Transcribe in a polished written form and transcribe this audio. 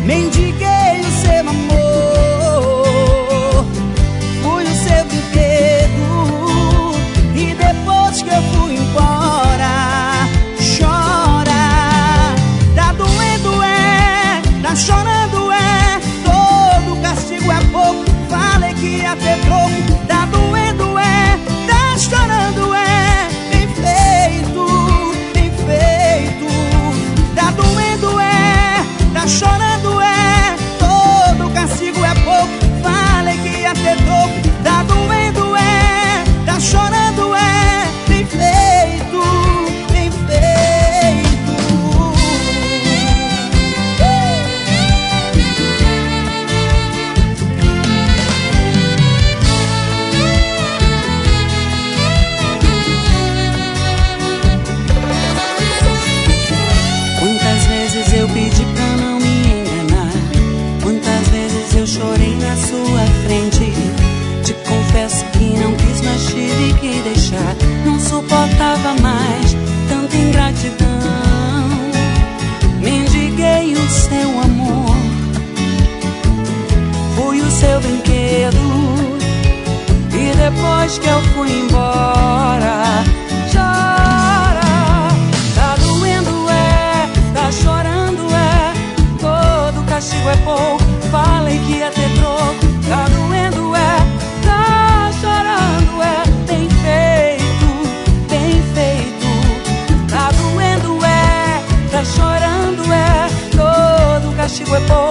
Mendiguei o seu amor, fui o seu brinquedo, e depois que eu fui embora, chora. Tá doendo tá chorando todo castigo é pouco. Falei que ia ter troco. Tá doendo tá chorando bem feito, bem feito. Tá doendo tá chorando todo castigo é pouco. Falei que ia ter troco. Tá doendo tá chorando bem feito, bem feito. Quantas vezes eu pedi pra não me enganar, quantas vezes eu chorei na sua frente. Te confesso que não quis, mas tive que deixar. Não suportava mais tanta ingratidão. Mendiguei o seu amor, fui o seu brinquedo, e depois que eu fui embora, chora. Tá doendo tá chorando todo castigo é pouco. Falei que ia ter troco. Tá doendo tá chorando bem feito, bem feito. Tá doendo tá chorando todo castigo é pouco.